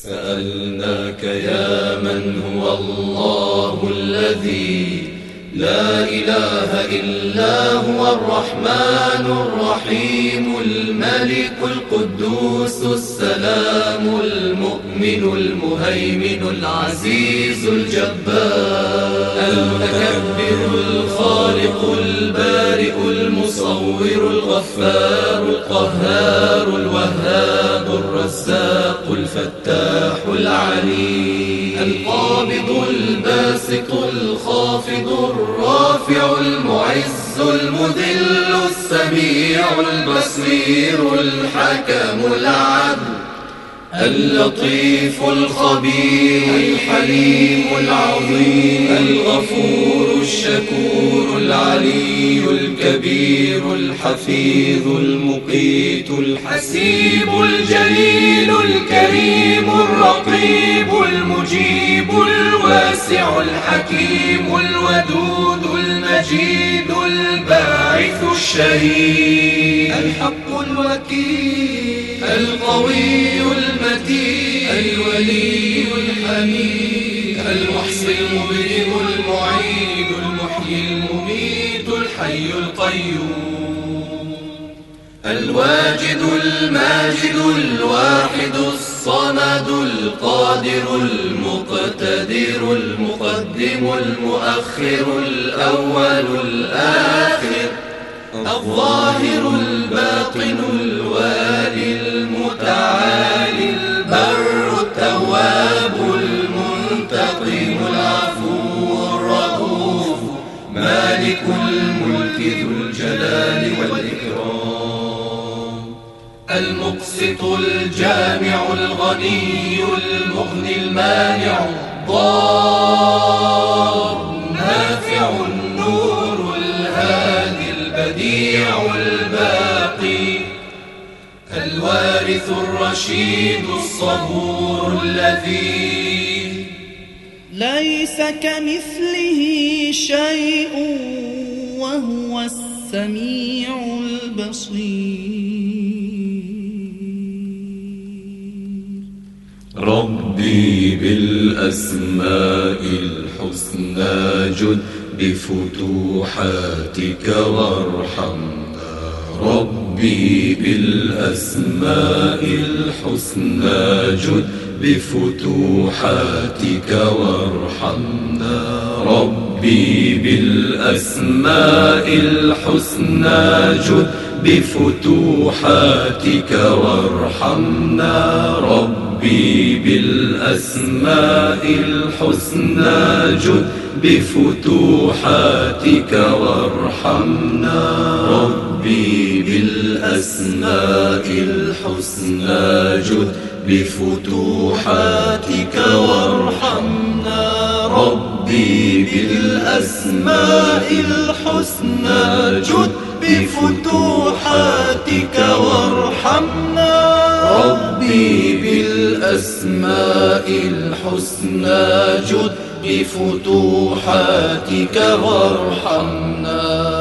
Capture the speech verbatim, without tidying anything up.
سألناك يا من هو الله الذي لا إله إلا هو الرحمن الرحيم الملك القدوس السلام المؤمن المهيمن العزيز الجبار المتكبر الخالق البارئ المصور الغفار القهار الوهاب الرزاق الفتاح العليم القابض الباسط الخافض الرافع المعز المذل السميع البصير الحكم العدل اللطيف الخبير الحليم العظيم الغفور الشكور العلي الكبير الحفيظ المقيت الحسيب الجليل الكريم الرقيب المجيب الواسع الحكيم الودود المجيد الباعث الشهيد الحق الوكيل القوي المتين الولي الحميد المحصي المبدئ المعيد المحيي المميت الحي القيوم الواجد الماجد الواحد الصمد القادر المقتدر المقدم المؤخر الأول الآخر الظاهر الباطن الوالي المتعالي البر التواب المنتقم العفو الرؤوف مالك الملك ذو الجلال والإكرام المقسط الجامع الغني المغني المانع الضار النافع النور الهادي البديع الباقي الوارث الرشيد الصبور الذي ليس كمثله شيء وهو السميع البصير ربي بالأسماء الحسنى جد بفتوحاتك وارحمنا ربي بالأسماء الحسنى جد بفتوحاتك وارحمنا ربي بالأسماء الحسنى جد بفتوحاتك وارحمنا ربي بالأسماء الحسنى جد بفتوحاتك وارحمنا ربي بالأسماء الحسنى جد بفتوحاتك وارحمنا ربي بالأسماء الحسنى جد بفتوحاتك وارحمنا ربي بالأسماء الحسنى جد بفتوحاتك وارحمنا